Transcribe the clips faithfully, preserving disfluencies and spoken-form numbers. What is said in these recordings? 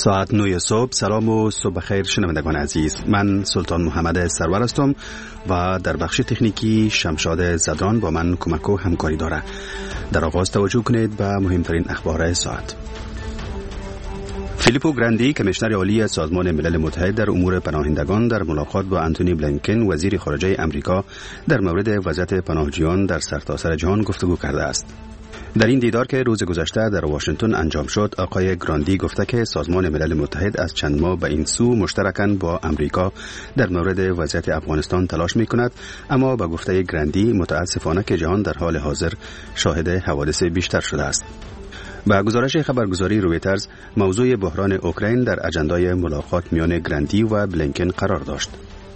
ساعت نه صبح. سلام و صبح خیر شنوندگان عزیز، من سلطان محمد سرور هستم و در بخش تکنیکی شمشاد زدران با من کمک و همکاری داره. در آغاز توجه کنید به مهمترین اخبار ساعت. فیلیپو گراندی کمیشنر عالی سازمان ملل متحد در امور پناهندگان در ملاقات با آنتونی بلینکن وزیر خارجه امریکا در مورد وضعیت پناهجویان در سرتاسر جهان گفتگو کرده است. در این دیدار که روز گذشته در واشنگتن انجام شد، آقای گراندی گفته که سازمان ملل متحد از چند ماه به این سو مشترکاً با امریکا در مورد وضعیت افغانستان تلاش می کند، اما به گفته گراندی متاسفانه که جهان در حال حاضر شاهد حوادث بیشتر شده است. با گزارش خبرگزاری رویترز، موضوع بحران اوکراین در اجندای ملاقات میان گراندی و بلینکن قرار داشت.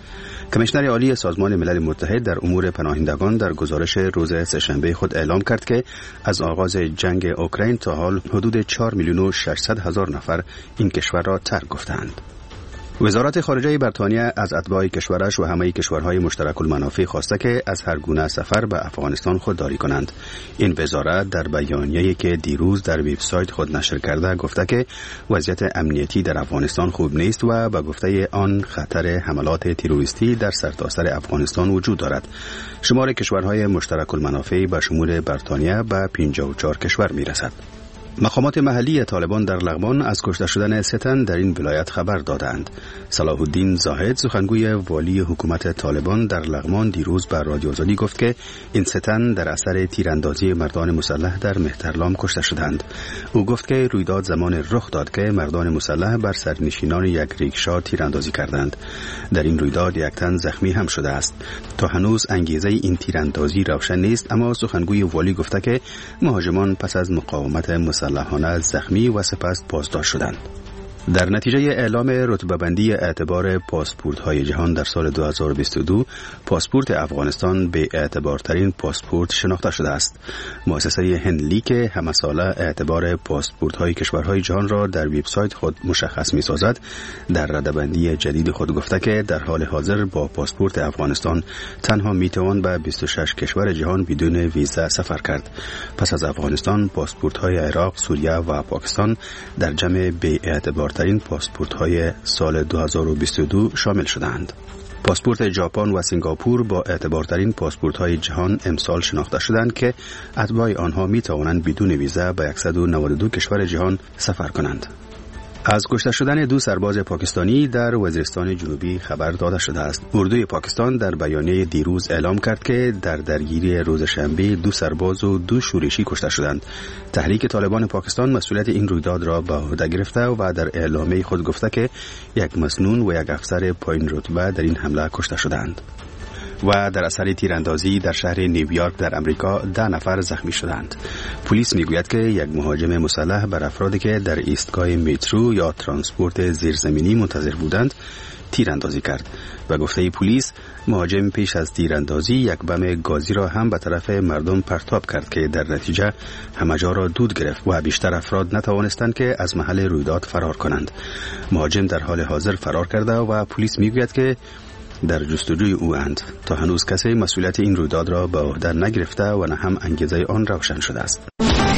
کمیشنر عالی سازمان ملل متحد در امور پناهندگان در گزارش روز سه‌شنبه خود اعلام کرد که از آغاز جنگ اوکراین تا حال حدود چهار میلیون و ششصد هزار نفر این کشور را ترک گفتند. وزارت خارجه بریتانیا از اتباع کشورش و همه کشورهای مشترک المنافع خواسته که از هر گونه سفر به افغانستان خودداری کنند. این وزارت در بیانیه‌ای که دیروز در وبسایت خود نشر کرده گفته که وضعیت امنیتی در افغانستان خوب نیست و به گفته آن خطر حملات تروریستی در سرتاسر افغانستان وجود دارد. شمار کشورهای مشترک المنافع به شمول بریتانیا به پنجاه و چهار کشور میرسد. مقامات محلی طالبان در لغمان از کشته شدن سه تن در این ولایت خبر دادند. صلاح الدین زاهد، سخنگوی والی حکومت طالبان در لغمان، دیروز به رادیو آزادی گفت که این سه تن در اثر تیراندازی مردان مسلح در مهترلام کشته شدند. او گفت که رویداد زمان رخ داد که مردان مسلح بر سرنشینان یک ریکشا تیراندازی کردند. در این رویداد یک تن زخمی هم شده است. تا هنوز انگیزه این تیراندازی روشن نیست، اما سخنگوی والی گفته که مهاجمان پس از مقاومت مسلح مسلحانه زخمی و سپس بازداشت شدند. در نتیجه اعلام رتبه بندی اعتبار پاسپورت های جهان در سال دو هزار و بیست و دو، پاسپورت افغانستان به اعتبارترین پاسپورت شناخته شده است. مؤسسه هنلی که همه ساله اعتبار پاسپورت های کشورهای جهان را در وبسایت خود مشخص می سازد، در رده‌بندی جدید خود گفته که در حال حاضر با پاسپورت افغانستان تنها می توان به بیست و شش کشور جهان بدون ویزا سفر کرد. پس از افغانستان، پاسپورت های عراق، سوریه و پاکستان در جمع به اعتبار ترین پاسپورت های سال دو هزار و بیست و دو شامل شدند. پاسپورت ژاپن و سنگاپور با اعتبارترین پاسپورت های جهان امسال شناخته شدند که اتباع آنها می توانند بدون ویزا به صد و نود و دو کشور جهان سفر کنند. از کشته شدن دو سرباز پاکستانی در وزیرستان جنوبی خبر داده شده است. اردوی پاکستان در بیانیه دیروز اعلام کرد که در درگیری روز شنبه دو سرباز و دو شورشی کشته شدند. تحریک طالبان پاکستان مسئولیت این رویداد را به عهده گرفته و در اعلامیه خود گفته که یک مسنون و یک افسر پایین رتبه در این حمله کشته شدند. و در اثر تیراندازی در شهر نیویورک در امریکا ده نفر زخمی شدند. پلیس میگوید که یک مهاجم مسلح بر افرادی که در ایستگاه مترو یا ترانسپورت زیرزمینی منتظر بودند تیراندازی کرد. و گفته پلیس، مهاجم پیش از تیراندازی یک بم گازی را هم به طرف مردم پرتاب کرد که در نتیجه همه جا را دود گرفت و بیشتر افراد نتوانستند که از محل رویداد فرار کنند. مهاجم در حال حاضر فرار کرده و پلیس میگوید که در جستجوی او اند. تا هنوز کسی مسئولیت این رویداد را به عهده نگرفته و نه هم انگیزه آن روشن شده است.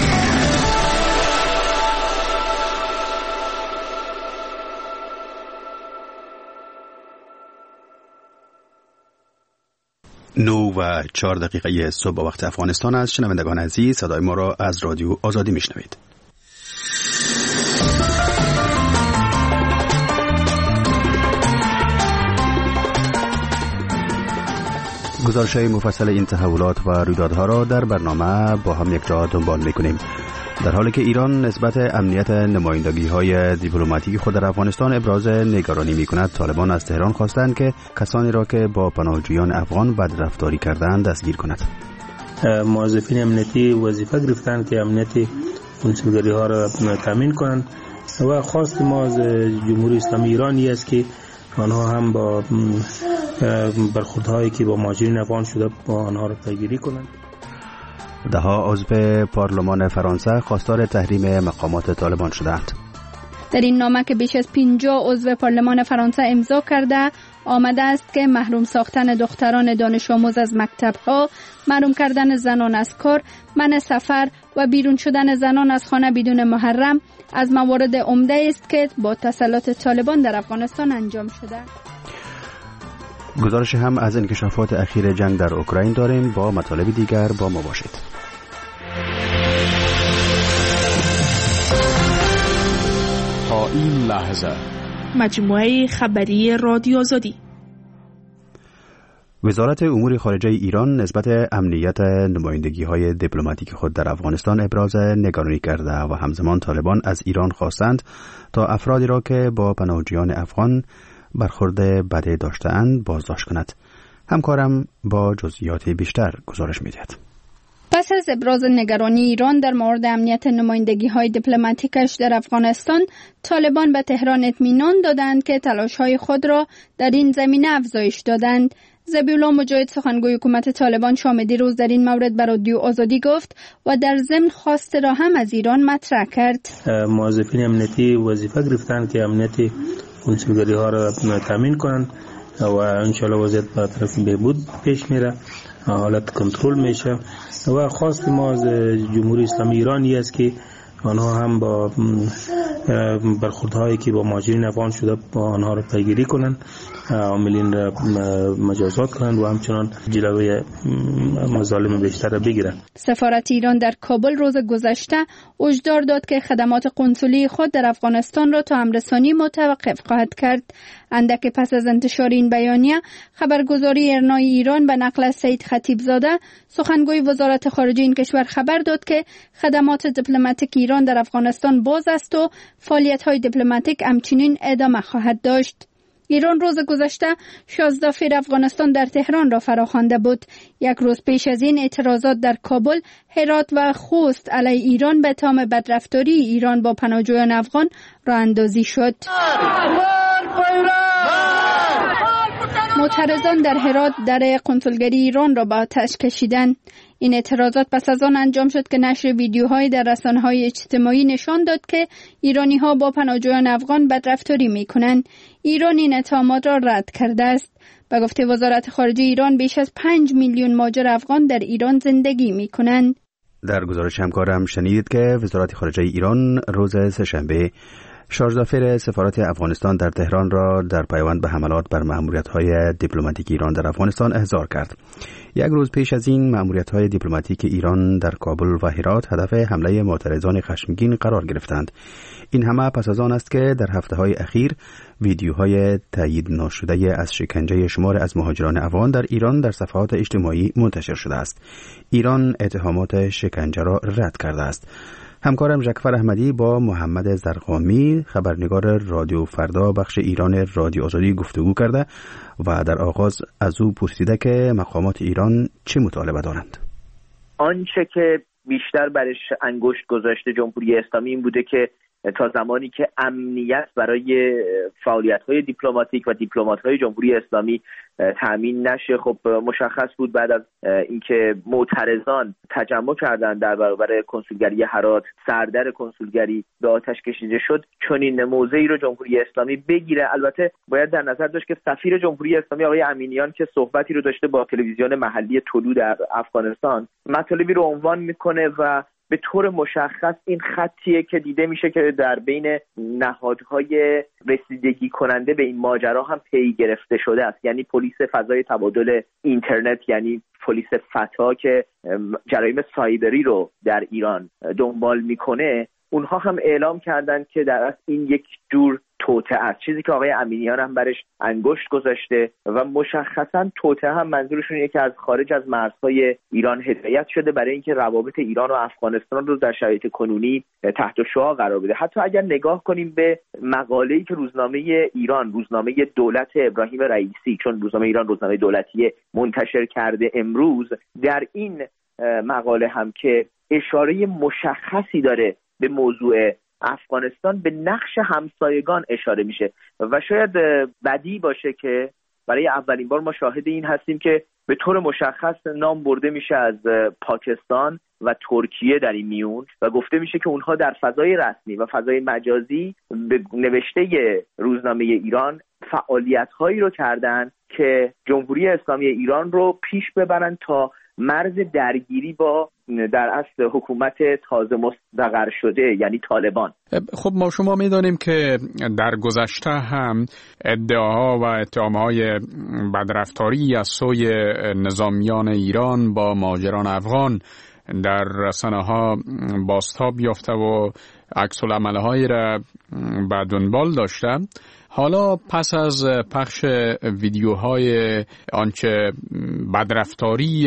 نو و چهار دقیقه صبح وقت افغانستان است. شنوندگان عزیز، صدای ما را از رادیو آزادی میشنوید. گزارش‌های مفصل این تحولات و رویدادها را در برنامه با هم یک جا دنبال می‌کنیم. در حالی که ایران نسبت امنیت نمایندگی‌های دیپلماتیک خود در افغانستان ابراز نگرانی می‌کند، طالبان از تهران خواستند که کسانی را که با پناهجویان افغان بدرفتاری کردند دستگیر کند. موظفین امنیتی وظیفه گرفتند که امنیت کنسولگری‌ها را تامین کنند و خواست ما از جمهوری اسلامی ایرانی است که آنها هم با برخوردهایی که با مهاجرین افغان شده با آنها را پیگیری کنند. دهها عضو پارلمان فرانسه خواستار تحریم مقامات طالبان شدند. در این نامه که بیش از پنجاه عضو پارلمان فرانسه امضا کرده آمده است که محروم ساختن دختران دانش آموز از مکتب‌ها، محروم کردن زنان از کار، منع سفر و بیرون شدن زنان از خانه بدون محرم از موارد عمده است که با تسلط طالبان در افغانستان انجام شده. گزارش هم از انکشافات اخیر جنگ در اوکراین داریم. با مطالب دیگر با ما باشید. تا این لحظه مجموعه خبری رادیو آزادی. وزارت امور خارجه ایران نسبت امنیت نمایندگی‌های دیپلماتیک خود در افغانستان ابراز نگرانی کرده و همزمان طالبان از ایران خواستند تا افرادی را که با پناهجویان افغان برخورد بدی داشته‌اند بازداشت کند. همکارم با جزئیات بیشتر گزارش می‌دهد. پس از ابراز نگرانی ایران در مورد امنیت نمایندگی‌های دیپلماتیکش در افغانستان، طالبان به تهران اطمینان دادند که تلاش‌های خود را در این زمینه افزایش دادند. ذبیح‌الله مجاهد سخنگوی حکومت طالبان شام دیروز در این مورد به رادیو آزادی گفت و در ضمن خواست را هم از ایران مطرح کرد. موظفین امنیتی وظیفه گرفتن که امنیت کنسولگری ها را تامین کنند و انشالله وضعیت به طرف بهبود پیش میره، حالت کنترل میشه و خواست ما از جمهوری اسلامی ایرانی است که آنها هم با برخوردهایی که با مهاجرین افغان شده با آنها را پیگیری کنند، عاملین را مجازات کنند و همچنان جلوی مظالم بیشتر را بگیرند. سفارت ایران در کابل روز گذشته هشدار داد که خدمات قنسولی خود در افغانستان را تا امرسانی متوقف خواهد کرد. اندک پس از انتشار این بیانیه، خبرگزاری ارنای ایران به نقل از سید خطیبزاده سخنگوی وزارت خارجه این کشور خبر داد که خدمات دیپلماتیک ایران در افغانستان باز است و فعالیت‌های دیپلماتیک همچنین ادامه خواهد داشت. ایران روز گذشته شانزده فیر افغانستان در تهران را فراخوانده بود. یک روز پیش از این اعتراضات در کابل، هرات و خوست علیه ایران به تام بدرفتاری ایران با پناهجویان افغان راه اندازی شد. معترضان در هرات در قنسولگری ایران را به آتش کشیدند. این اعتراضات پس از آن انجام شد که نشر ویدیوهای در رسانه‌های اجتماعی نشان داد که ایرانی‌ها با پناهجویان افغان بدرفتاری می‌کنند. ایران این اتهامات را رد کرده است. به گفته وزارت خارجه ایران، بیش از پنج میلیون مهاجر افغان در ایران زندگی می‌کنند. در گزارش همکارم شنیدید که وزارت خارجه ایران روز سه‌شنبه شارژ فیر سفارت افغانستان در تهران را در پیوند به حملات بر مأموریت‌های دیپلماتیک ایران در افغانستان احضار کرد. یک روز پیش از این مأموریت‌های دیپلماتیک ایران در کابل و هرات هدف حمله معترضان خشمگین قرار گرفتند. این همه پس از آن است که در هفته‌های اخیر ویدیوهای تایید ناشده از شکنجه شمار از مهاجران افغان در ایران در صفحات اجتماعی منتشر شده است. ایران اتهامات شکنجه را رد کرده است. همکارم جعفر احمدی با محمد زرقامی خبرنگار رادیو فردا بخش ایران رادیو آزادی گفتگو کرده و در آغاز از او پرسیده که مقامات ایران چه مطالبه دارند. آنچه که بیشتر برش انگشت گذاشته جمهوری اسلامی این بوده که تا زمانی که امنیت برای فعالیت‌های دیپلماتیک و دیپلمات‌های جمهوری اسلامی تأمین نشه، خب مشخص بود بعد از اینکه معترضان تجمع کردند در برابر کنسولگری هرات، سردر کنسولگری به آتش کشیده شد، چنین موضعی رو جمهوری اسلامی بگیره. البته باید در نظر داشت که سفیر جمهوری اسلامی آقای امینیان که صحبتی رو داشته با تلویزیون محلی طلوع در افغانستان، مطالبی رو عنوان میکنه و به طور مشخص این خطیه که دیده میشه که در بین نهادهای رسیدگی کننده به این ماجرا هم پی گرفته شده است. یعنی پلیس فضای تبادل اینترنت، یعنی پلیس فتا که جرایم سایبری رو در ایران دنبال میکنه، اونها هم اعلام کردند که در اصل این یک جور توطئه است، چیزی که آقای امینیان هم برش انگشت گذاشته و مشخصا توطئه هم منظورشون اینه که از خارج از مرزهای ایران هدایت شده برای اینکه روابط ایران و افغانستان رو در شرایط کنونی تحت شعاع قرار بده. حتی اگر نگاه کنیم به مقاله‌ای که روزنامه ایران، روزنامه دولت ابراهیم رئیسی، چون روزنامه ایران روزنامه دولتی منتشر کرده امروز، در این مقاله هم که اشاره مشخصی داره به موضوع افغانستان، به نقش همسایگان اشاره میشه و شاید بدی باشه که برای اولین بار ما شاهد این هستیم که به طور مشخص نام برده میشه از پاکستان و ترکیه در این میون و گفته میشه که اونها در فضای رسمی و فضای مجازی به نوشته روزنامه ایران فعالیت‌هایی رو کردن که جمهوری اسلامی ایران رو پیش ببرن تا مرز درگیری با در اصل حکومت تازه مستقر شده، یعنی طالبان. خب ما شما می‌دانیم که در گذشته هم ادعاها و اتهام‌های بدرفتاری از سوی نظامیان ایران با مهاجران افغان در رسانه‌ها بازتاب یافته و عکس‌العمل‌هایی را به دنبال داشته. حالا پس از پخش ویدیوهای آنچه بدرفتاری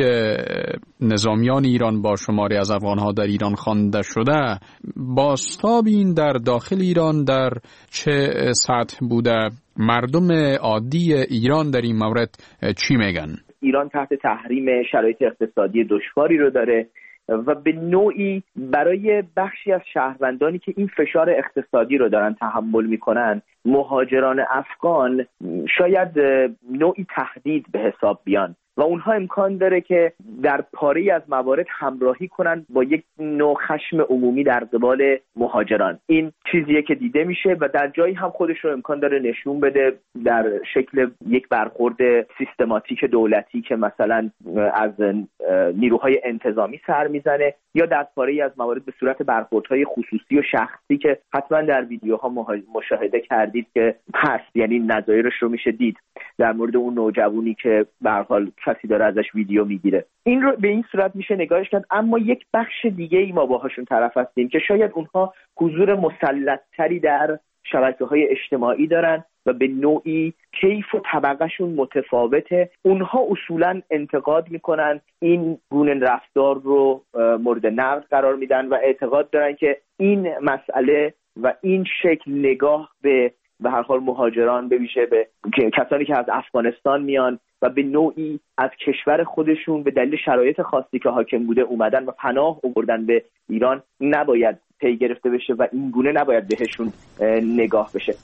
نظامیان ایران با شماری از افغانها در ایران خوانده شده، بازتاب این در داخل ایران در چه سطح بوده؟ مردم عادی ایران در این مورد چی میگن؟ ایران تحت تحریم شرایط اقتصادی دشواری رو داره و به نوعی برای بخشی از شهروندانی که این فشار اقتصادی رو دارن تحمل میکنن، مهاجران افغان شاید نوعی تهدید به حساب بیان و اونها امکان داره که در پاره‌ای از موارد همراهی کنن با یک نوع خشم عمومی در قبال مهاجران. این چیزیه که دیده میشه و در جایی هم خودش رو امکان داره نشون بده در شکل یک برخورد سیستماتیک دولتی که مثلا از نیروهای انتظامی سر میزنه، یا در پاره‌ای از موارد به صورت برخوردهای خصوصی و شخصی که حتما در ویدیوها مشاهده کردید که هست، یعنی نظایرش رو میشه دید در مورد اون نوجوانی که به هر حال کسی داره ازش ویدیو میگیره. این رو به این صورت میشه نگاهش کرد. اما یک بخش دیگه ای ما باهاشون طرف هستیم که شاید اونها حضور مسلط‌تری در شبکه‌های اجتماعی دارن و به نوعی کیف و طبقه‌شون متفاوته. اونها اصولاً انتقاد میکنن، این گونه رفتار رو مورد نقد قرار میدن و اعتقاد دارن که این مسئله و این شکل نگاه به به هر حال مهاجران، به ویژه به کسانی که از افغانستان میان و به نوعی از کشور خودشون به دلیل شرایط خاصی که حاکم بوده اومدن و پناه آوردن به ایران، نباید پی گرفته بشه و این گونه نباید بهشون نگاه بشه.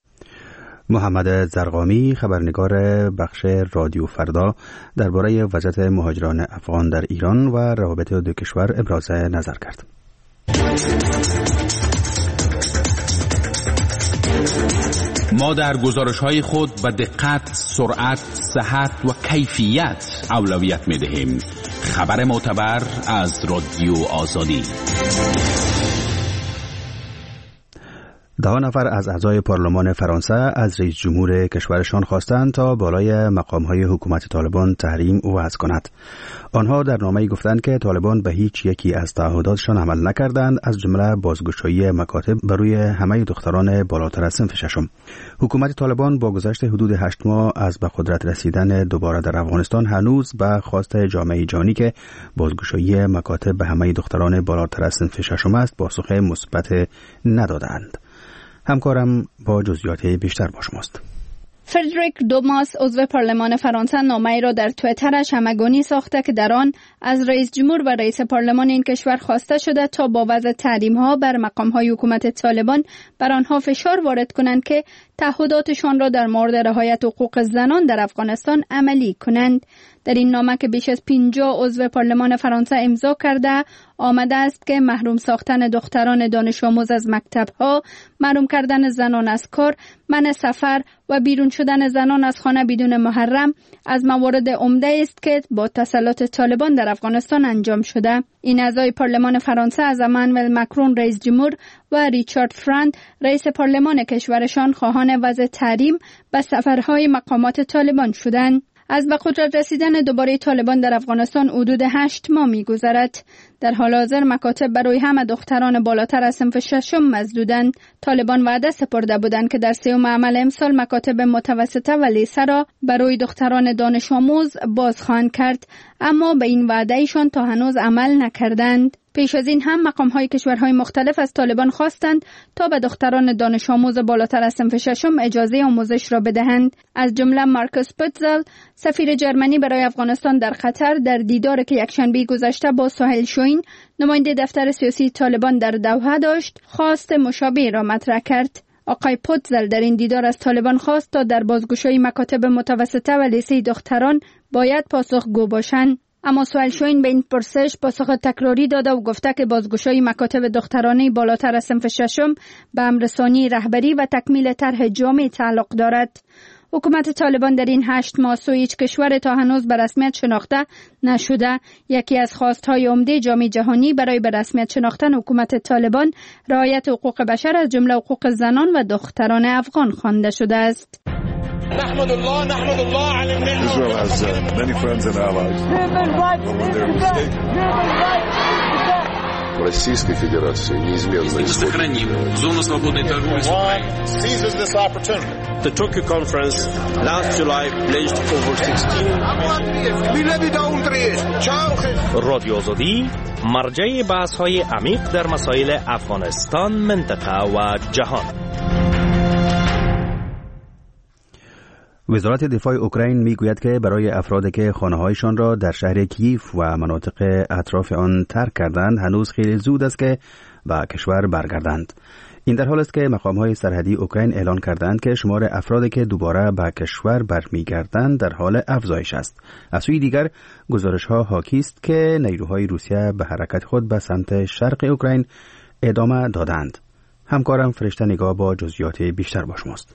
محمد زرقامی، خبرنگار بخش رادیو فردا، درباره وضعیت مهاجران افغان در ایران و روابط دو کشور ابراز نظر کرد. ما در گزارش‌های خود به دقت، سرعت، صحت و کیفیت اولویت می‌دهیم. خبر معتبر از رادیو آزادی. ده نفر از اعضای پارلمان فرانسه از رئیس جمهور کشورشان خواستند تا بالای مقام‌های حکومت طالبان تحریم وضع کند. آنها در نامه‌ای گفتند که طالبان به هیچ یکی از تعهداتشان عمل نکردند، از جمله بازگشایی مکاتب بر روی همه دختران بالاتر از صنف ششم. حکومت طالبان با گذشت حدود هشت ماه از به قدرت رسیدن دوباره در افغانستان هنوز به خواست جامعه جهانی که بازگشایی مکاتب به همه دختران بالاتر از صنف ششم است پاسخ مثبت ندادند. همکارم با جزئیات بیشتر با شماست. فردریک دوماس، عضو پارلمان فرانسه، نامه‌ای را در توییترش همگانی ساخته که در آن از رئیس جمهور و رئیس پارلمان این کشور خواسته شده تا با وضع تحریم‌ها بر مقام‌های حکومت طالبان بر آنها فشار وارد کنند که تعهداتشان را در مورد رعایت حقوق زنان در افغانستان عملی کنند. در این نامه که بیش از پنجاه عضو پارلمان فرانسه امضا کرده آمده است که محروم ساختن دختران دانش آموز از مکتب‌ها، محروم کردن زنان از کار، منع سفر و بیرون شدن زنان از خانه بدون محرم از موارد عمده است که با تسلط طالبان در افغانستان انجام شده. این اعضای پارلمان فرانسه از امانوئل مکرون رئیس جمهور و ریچارد فرند رئیس پارلمان کشورشان خواهان وضع تحریم به سفرهای مقامات طالبان شدند. از به قدرت رسیدن دوباره طالبان در افغانستان حدود هشت ماه می‌گذرد. در حال حاضر مکاتب برای همه دختران بالاتر از صنف ششم مسدودند. طالبان وعده سپرده بودند که در سوم عمل امسال مکاتب متوسطه و لیسه را برای دختران دانش آموز باز خواهند کرد، اما به این وعده ایشان تا هنوز عمل نکردند. پیش از این هم مقام‌های کشورهای مختلف از طالبان خواستند تا به دختران دانش آموز بالاتر از صنف ششم اجازه آموزش را بدهند. از جمله مارکوس پوتزل، سفیر جرمنی برای افغانستان در قطر، در دیداری که یکشنبه گذشته با سهیل شوین، نماینده دفتر سیاسی طالبان در دوحه داشت، خواست مشابه را مطرح کرد. آقای پوتزل در این دیدار از طالبان خواست تا در بازگشایی مکاتب متوسطه و لیسه دختران باید پاسخگو باشند. اما سهیل شوین به این پرسش پاسخ تکراری داده و گفته که بازگشایی مکاتب دخترانه بالاتر از صنف ششم به امر ثانی رهبری و تکمیل طرح جامع تعلق دارد. حکومت طالبان در این هشت ماه سوی هیچ کشور تا هنوز به رسمیت شناخته نشده. یکی از خواستهای عمده جامعه جهانی برای به رسمیت شناختن حکومت طالبان رعایت حقوق بشر از جمله حقوق زنان و دختران افغان خوانده شده است. نحمد الله نحمد الله على النعمة. Israel has uh, many friends and allies. Российской Федерации неизменно сохраним зону свободной торговли с Украиной. Seizes this opportunity. The Tokyo conference last July pledged over sixteen. رادیو آزادی مرجع بحث‌های عمیق در مسائل افغانستان، منطقه و جهان. وزارت دفاع اوکراین میگوید که برای افرادی که خانه‌هایشان را در شهر کیف و مناطق اطراف آن ترک کردند هنوز خیلی زود است که به کشور برگردند. این در حال است که مقام‌های سرحدی اوکراین اعلان کردند که شمار افرادی که دوباره به کشور برمیگردند در حال افزایش است. از سوی دیگر گزارش‌ها حاکی است که نیروهای روسیه به حرکت خود به سمت شرق اوکراین ادامه دادند. همکارم فرشته نگاه با جزئیات بیشتر با شماست.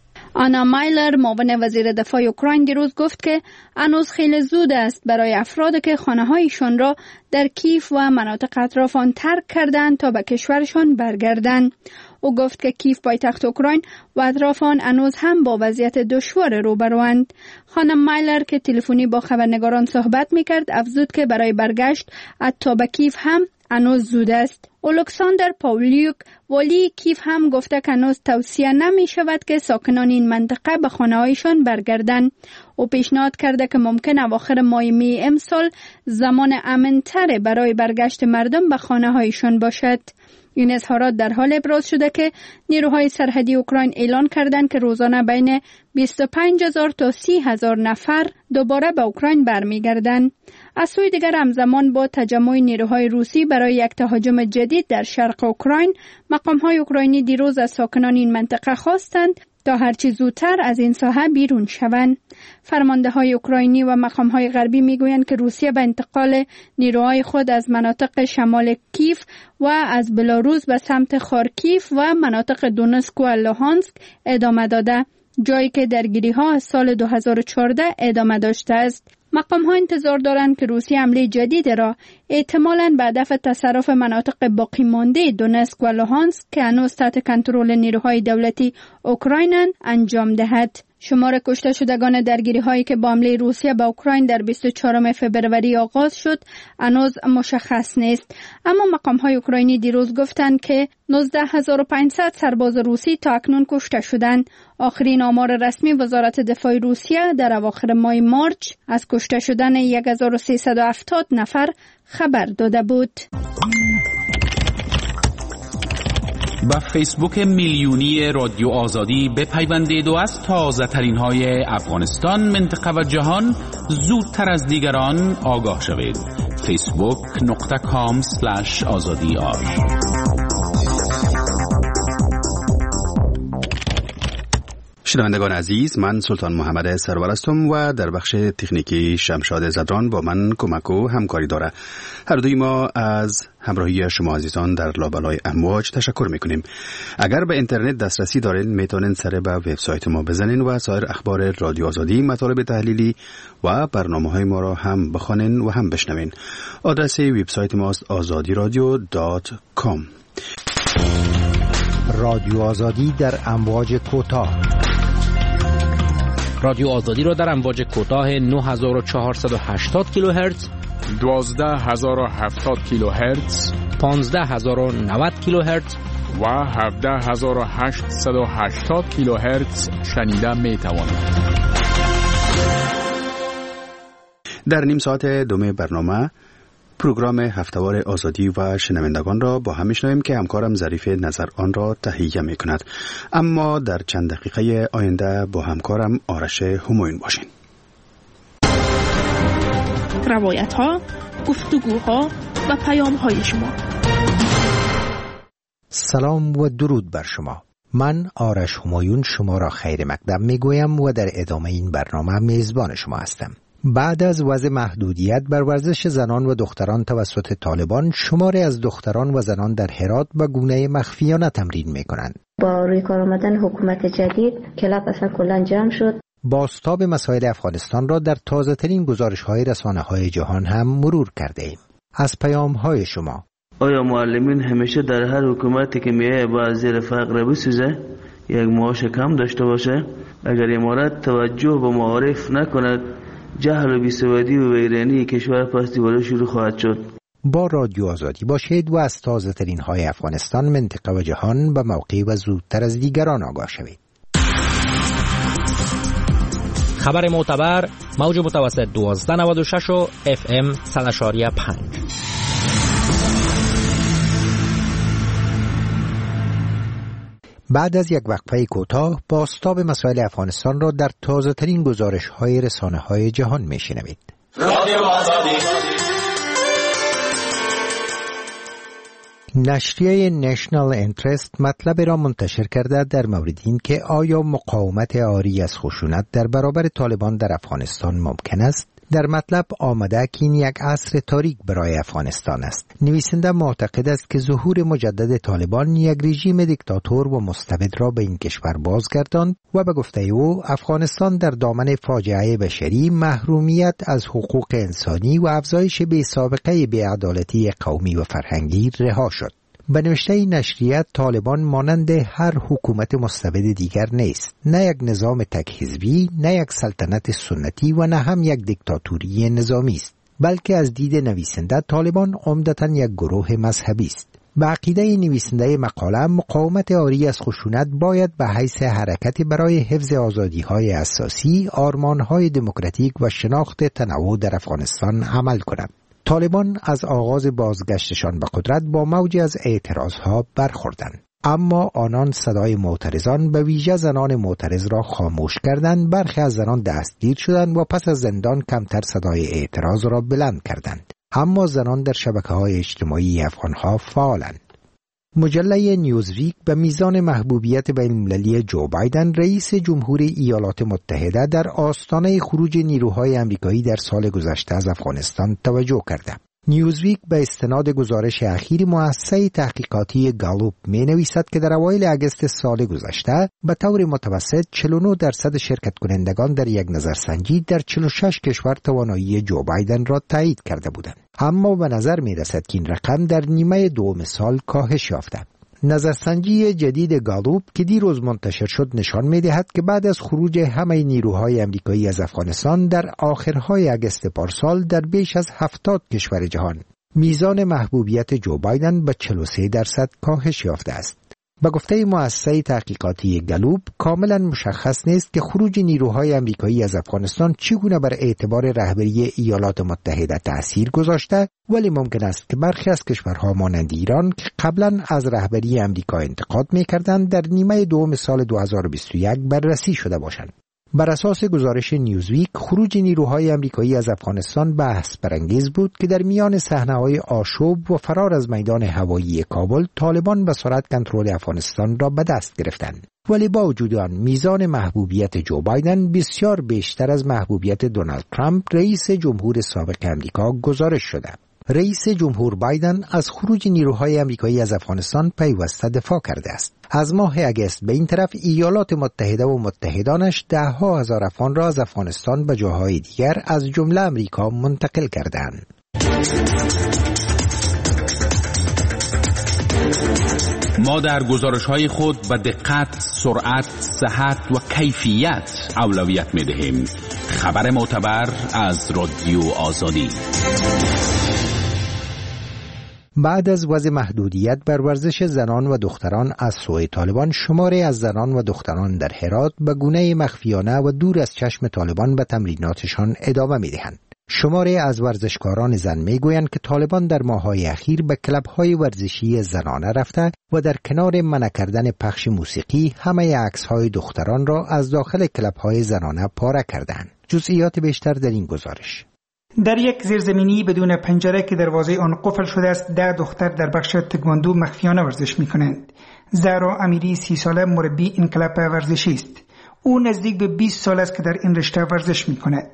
آنا مایلر معاون وزیر دفاع اوکراین دیروز گفت که هنوز خیلی زود است برای افرادی که خانه‌هایشان را در کیف و مناطق اطراف آن ترک کردند تا به کشورشان برگردند. او گفت که کیف پایتخت اوکراین و اطراف آن هنوز هم با وضعیت دشوار روبروند. خانم مایلر که تلفنی با خبرنگاران صحبت می‌کرد افزود که برای برگشت حتی به کیف هم هنوز زود است. اولکساندر پاولیوک والی کیف هم گفته که هنوز توصیه نمی شود که ساکنان این منطقه به خانه‌هایشان برگردند. او پیشنهاد کرده که ممکن اواخر ماه می امسال زمان امن‌تر برای برگشت مردم به خانه‌هایشان باشد. این اظهارات در حال ابراز شده که نیروهای سرحدی اوکراین اعلان کردند که روزانه بین بیست و پنج هزار تا سی هزار نفر دوباره به اوکراین برمیگردند. از سوی دیگر همزمان با تجمع نیروهای روسی برای یک تهاجم جدید در شرق اوکراین، مقام‌های اوکراینی دیروز از ساکنان این منطقه خواستند تا هرچی زودتر از این ساحه بیرون شوند. فرمانده‌های اوکراینی و مقام‌های غربی میگویند که روسیه به انتقال نیروهای خود از مناطق شمال کیف و از بلاروس به سمت خارکیف و مناطق دونسک و لوهانسک ادامه داده، جایی که درگیری‌ها از سال دو هزار و چهارده ادامه داشته است. مقام‌ها انتظار دارند که روسیه حمله جدید را احتمالاً به هدف تصرف مناطق باقی مانده دونسک و لوهانسک که هنوز تحت کنترل نیروهای دولتی اوکراینند انجام دهد. شمار کشته شدگان درگیری هایی که با حمله روسیه به اوکراین در بیست و چهارم فوریه آغاز شد هنوز مشخص نیست، اما مقام های اوکراینی دیروز گفتند که نوزده هزار و پانصد سرباز روسی تا اکنون کشته شدند. آخرین آمار رسمی وزارت دفاع روسیه در اواخر ماه مارچ از کشته شدن هزار و سیصد و هفتاد نفر خبر داده بود. با فیسبوک میلیونی رادیو آزادی بپیوندید و از تازه ترین های افغانستان، منطقه و جهان زودتر از دیگران آگاه شوید. فیسبوک نقطه کام سلش آزادی آر. شنوندگان عزیز، من سلطان محمد سرور هستم و در بخش تکنیکی شمشاد زدران با من کمک و همکاری داره. هر دوی ما از همراهی شما عزیزان در لابلای امواج تشکر میکنیم. اگر به اینترنت دسترسی دارین میتونین سر به وبسایت ما بزنین و سایر اخبار رادیو آزادی، مطالب تحلیلی و برنامه‌های ما را هم بخوانین و هم بشنوین. آدرس وبسایت ماست آزادی رادیو دات کام. رادیو آزادی در امواج کوتاه. رادیو آزادی را در امواج کوتاه نه هزار و چهارصد و هشتاد کیلوهرتز، دوازده هزار و هفتاد کیلوهرتز، پانزده هزار و نود کیلوهرتز و هفده هزار و هشتصد و هشتاد کیلوهرتز شنیده می توانید. در نیم ساعت دوم برنامه پروگرام هفته‌وار آزادی و شنوندگان را با هم می‌شنویم که همکارم ظریف نظر آن را تهیه می‌کند. اما در چند دقیقه آینده با همکارم آرش همایون باشین. روایت‌ها، گفتگوها و پیام‌های شما. سلام و درود بر شما. من آرش همایون شما را خیر مقدم می‌گویم و در ادامه این برنامه میزبان شما هستم. بعد از وضع محدودیت بر ورزش زنان و دختران توسط طالبان، شماری از دختران و زنان در هرات با گونه مخفیانه تمرین می کنند. با روی کار آمدن حکومت جدید کلاب اصلا کلا جمع شد. بازتاب مسائل افغانستان را در تازه‌ترین گزارش‌های رسانه‌های جهان هم مرور کرده ایم. از پیام‌های شما: آیا معلمین همیشه در هر حکومتی که میایه با زیر فقر بسوزه یک معاش کم داشته باشه؟ اگر امارت توجه به معارف نکند جهل و بیسوادی و ویرانی کشور پس دیواره شروع خواهد شد. با رادیو آزادی باشید و از تازه‌ترین های افغانستان، منطقه و جهان به موقع و زودتر از دیگران آگاه شوید. خبر معتبر، موج متوسط دوازده نود و شش و اف ام صد و پنج. بعد از یک وقفه کوتاه بازتاب مسائل افغانستان را در تازه‌ترین گزارش‌های رسانه‌های جهان می‌شنوید. رادیو آزادی. نشریه نشنال اینترست مطلب را منتشر کرده در مورد این که آیا مقاومت عاری از خشونت در برابر طالبان در افغانستان ممکن است؟ در مطلب آمده که این یک عصر تاریک برای افغانستان است. نویسنده معتقد است که ظهور مجدد طالبان یک رژیم دیکتاتور و مستبد را به این کشور بازگرداند و به گفته او افغانستان در دامن فاجعه بشری، محرومیت از حقوق انسانی و افزایش بی‌سابقه بی‌عدالتی قومی و فرهنگی رها شد. به نوشته نشریه، طالبان مانند هر حکومت مستبد دیگر نیست، نه یک نظام تک حزبی، نه یک سلطنت سنتی و نه هم یک دیکتاتوری نظامی است، بلکه از دید نویسنده طالبان عمدتاً یک گروه مذهبی است. به عقیده نویسنده مقاله، مقاومت عاری از خشونت باید به حیث حرکتی برای حفظ آزادی‌های اساسی، آرمان‌های دموکراتیک و شناخت تنوع در افغانستان عمل کند. طالبان از آغاز بازگشتشان به قدرت با موج از اعتراضها برخوردند، اما آنان صدای معترضان به ویژه زنان معترض را خاموش کردند. برخی از زنان دستگیر شدند و پس از زندان کمتر صدای اعتراض را بلند کردند، اما زنان در شبکه‌های اجتماعی افغان‌ها فعالند. مجله نیوزویک به میزان محبوبیت بین‌المللی جو بایدن، رئیس جمهور ایالات متحده، در آستانه خروج نیروهای آمریکایی در سال گذشته از افغانستان توجه کرده. نیوزویک به استناد گزارش اخیر مؤسسه تحقیقاتی گالوپ می نویسد که در اوایل اگست سال گذشته به طور متوسط چهل و نه درصد شرکت کنندگان در یک نظرسنجی در چهل و شش کشور توانایی جو بایدن را تایید کرده بودند، اما به نظر می رسد که این رقم در نیمه دوم سال کاهش یافته. نظرسنجی جدید گالوپ که دیروز منتشر شد نشان می دهد که بعد از خروج همه نیروهای آمریکایی از افغانستان در آخرهای اگست پارسال در بیش از هفتاد کشور جهان میزان محبوبیت جو بایدن به چهل و سه درصد کاهش یافته است. به گفته مؤسسه تحقیقاتی گالوپ، کاملا مشخص نیست که خروج نیروهای آمریکایی از افغانستان چگونه بر اعتبار رهبری ایالات متحده تأثیر گذاشته، ولی ممکن است که برخی از کشورها مانند ایران که قبلا از رهبری آمریکا انتقاد می‌کردند در نیمه دوم سال دو هزار و بیست و یک بررسی شده باشند. بر اساس گزارش نیوزویک، خروج نیروهای آمریکایی از افغانستان بحث برانگیز بود که در میان صحنه‌های آشوب و فرار از میدان هوایی کابل، طالبان به سرعت کنترل افغانستان را به دست گرفتند. ولی با وجود آن، میزان محبوبیت جو بایدن بسیار بیشتر از محبوبیت دونالد ترامپ، رئیس جمهور سابق آمریکا، گزارش شده. رئیس جمهور بایدن از خروج نیروهای آمریکایی از افغانستان پیوسته دفاع کرده است. از ماه اگست به این طرف ایالات متحده و متحدانش ده ها هزار افغان را از افغانستان به جاهای دیگر از جمله آمریکا منتقل کردند. ما در گزارش‌های خود به دقت، سرعت، صحت و کیفیت اولویت می‌دهیم. خبر معتبر از رادیو آزادی. بعد از وضع محدودیت بر ورزش زنان و دختران از سوی طالبان، شماری از زنان و دختران در هرات به گونه مخفیانه و دور از چشم طالبان به تمریناتشان ادامه می‌دهند. شماری از ورزشکاران زن می‌گویند که طالبان در ماه‌های اخیر به کلب‌های ورزشی زنانه رفته و در کنار منع کردن پخش موسیقی، همه عکس‌های دختران را از داخل کلب‌های زنانه پاره کردند. جزئیات بیشتر در این گزارش. در یک زیرزمینی بدون پنجره که دروازه آن قفل شده است، ده دختر در بخش تکواندو مخفیانه ورزش می‌کنند. زهرا امیری سی ساله مربی این کلب ورزشی است. او نزدیک به بیست سال است که در این رشته ورزش می‌کند.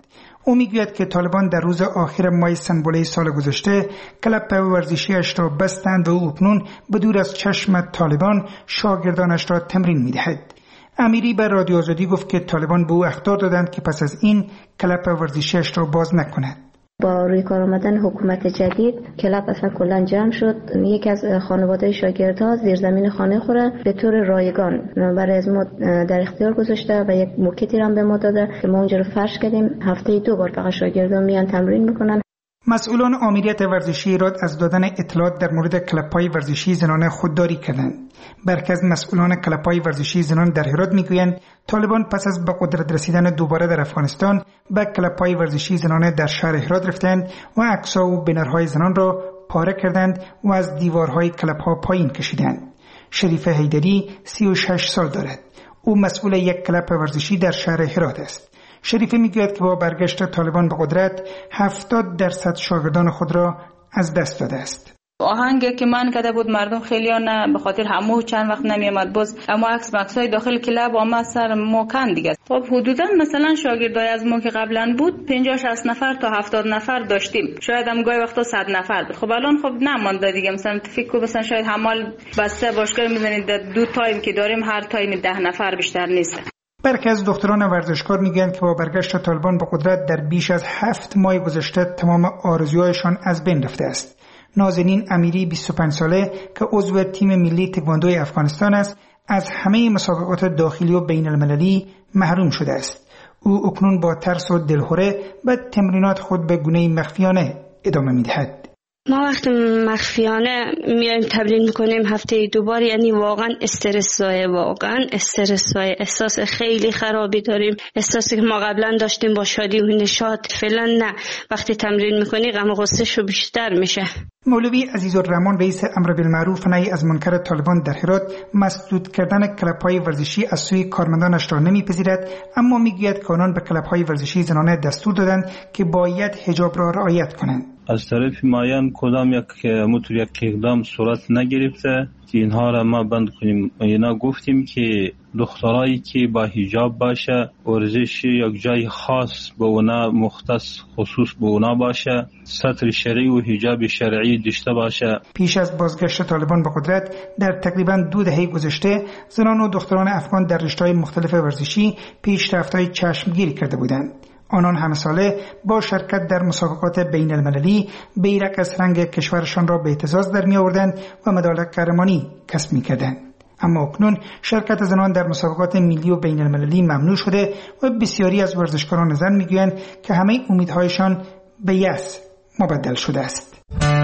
او میگوید که طالبان در روز آخر ماه سنبوله سال گذشته کلب ورزشیش را بستند و او اکنون به دور از چشم طالبان شاگردانش را تمرین میدهد. امیری بر رادیو آزادی گفت که طالبان به او اخطار دادند که پس از این کلب ورزشیش را باز نکند. با روی کار آمدن حکومت جدید کلاب اصلا کلا جمع شد. یکی از خانواده شاگردها زیرزمین خانه خوره به طور رایگان برای از ما در اختیار گذاشته و یک موکتی هم به ما داده که ما اونجا رو فرش کردیم. هفته دو بار فقط شاگردان میان تمرین میکنن. مسئولان آمریت ورزشی ایراد از دادن اطلاعات در مورد کلب‌های ورزشی زنانه خودداری کردند. برخی از مسئولان کلب‌های ورزشی زنان در هرات میگویند طالبان پس از به قدرت رسیدن دوباره در افغانستان به کلب‌های ورزشی زنانه در شهر هرات رفتند و عکس‌ها و بنرهای زنان را پاره کردند و از دیوارهای کلب‌ها پایین کشیدند. شریف حیدری سی و شش سال دارد. او مسئول یک کلب ورزشی در شهر هرات است. شریفه میگوید که با برگشت طالبان به قدرت هفتاد درصد شاگردان خود را از دست داده است. آهنگی که من کرده بود مردم خیلی ها نه به خاطر همو چند وقت نمیامد باز اما عکس مکسای داخل کلاب آمد سر ما کن دیگه. خب حدودا مثلا شاگردای از ما که قبلا بود پنجاه شصت نفر تا هفتاد نفر داشتیم، شاید هم گاهی وقتا صد نفر بود. خب الان خب نمانده دیگه. مثلا فکر کنم مثلا شاید همال بسته باشگاه میزنید دو تایم که داریم هر تایم ده نفر بیشتر نیست. برخی از دختران ورزشکار میگن که با برگشت طالبان به قدرت در بیش از هفت ماه گذشته تمام آرزوهایشان از بین رفته است. نازنین امیری بیست و پنج ساله که عضو تیم ملی تکواندوی افغانستان است از همه مسابقات داخلی و بین المللی محروم شده است. او اکنون با ترس و دلهره به تمرینات خود به گونه مخفیانه ادامه میدهد. ما وقتی مخفیانه میایم تمرین میکنیم هفته دو بار، یعنی واقعا استرس زای واقعا استرس زای احساس خیلی خرابی داریم. احساسی که ما قبلا داشتیم با شادی و نشاط فعلا نه. وقتی تمرین میکنی غم و غصه شو بیشتر میشه. مولوی عزیزالرحمن رئیس امر بالمعروف و نهی از منکر طالبان در هرات مسدود کردن کلب‌های ورزشی از سوی کارمندانش را نمیپذیرد، اما میگوید که آنان به کلب‌های ورزشی زنانه دستور دادند که باید حجاب را رعایت کنند. از طرف معین کدام یک مطور یک اقدام صورت نگرفته که اینها را ما بند کنیم. اینا گفتیم که دخترایی که با حجاب باشه، ورزش یک جای خاص به اونا مختص خصوص به اونا باشه، ستر شرعی و حجاب شرعی داشته باشه. پیش از بازگشت طالبان به قدرت در تقریبا دو دهه گذشته زنان و دختران افغان در رشته‌های مختلف ورزشی پیشرفت‌های چشمگیری کرده بودند. آنان همه ساله با شرکت در مسابقات بین المللی بیرق از رنگ کشورشان را به اعتزاز در می آوردند و مدال قهرمانی کسب می کردند. اما اکنون شرکت زنان در مسابقات ملی و بین المللی ممنوع شده و بسیاری از ورزشکاران زن می گویند که همه امیدهایشان به یأس مبدل شده است.